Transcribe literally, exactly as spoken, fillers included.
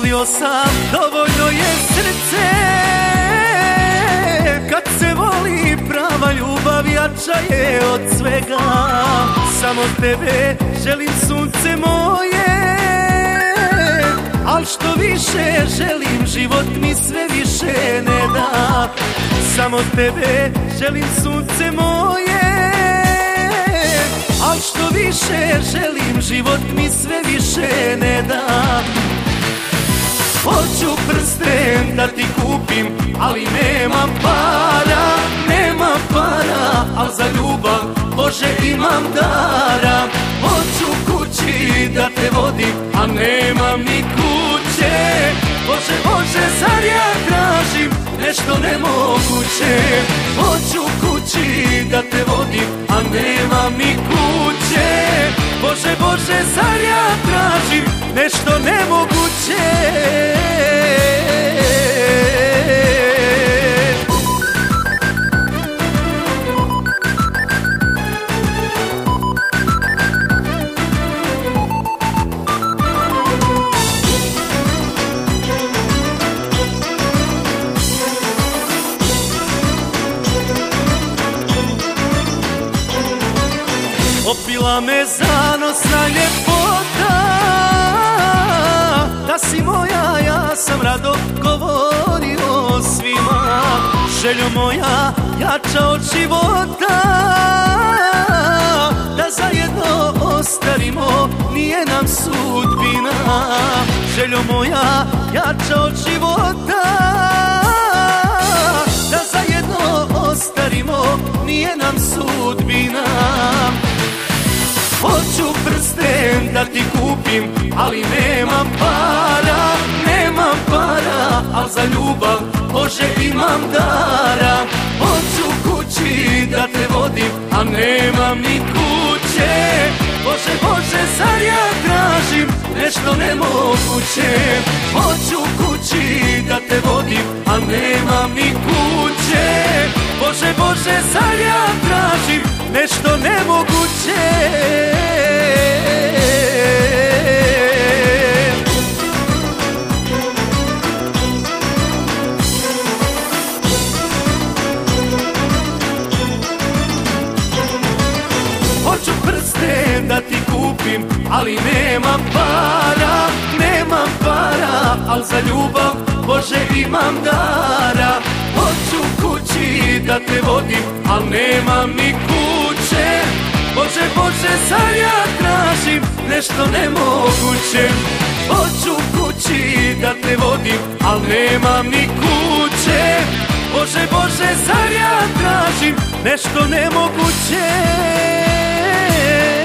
Mislio sam dovoljno je srce, kad se voli prava ljubav jača je od svega. Samo tebe želim sunce moje, al što više želim život mi sve više ne da. Samo tebe želim sunce moje, al što više želim život mi sve više ne da. Hoću prsten da ti kupim, ali nemam para, nemam para, al za ljubav, Bože, imam dara. Hoću kući da te vodim, a nemam ni kuće. Bože, Bože, zar ja tražim nešto nemoguće? Hoću kući da te vodim, a nemam ni kuće. Bože, Bože, zar ja tražim nešto nemoguće? Opila me zanosna ljepota, da si moja, ja sam rado govorio svima. Željo moja jača od života, da zajedno ostarimo, nije nam sudbina. Željo moja jača od života, da zajedno ostarimo, nije nam sudbina. Hoću prsten da ti kupim, ali nemam para, nemam para, al za ljubav, Bože, imam dara. Hoću kući da te vodim, a nemam ni kuće. Bože, Bože, zar ja tražim nešto nemoguće? Hoću kući da te vodim, a nemam ni kuće. Bože, Bože, zar ja tražim nešto nemoguće? Hoću prsten da ti kupim, ali nemam para, nemam para, al za ljubav, Bože, imam dara. Hoću kući da te vodim, al nemam ni kuće. Bože, Bože, zar ja tražim nešto nemoguće? Hoću kući da te vodim, al nemam ni kuće. Bože, Bože, zar ja tražim nešto nemoguće?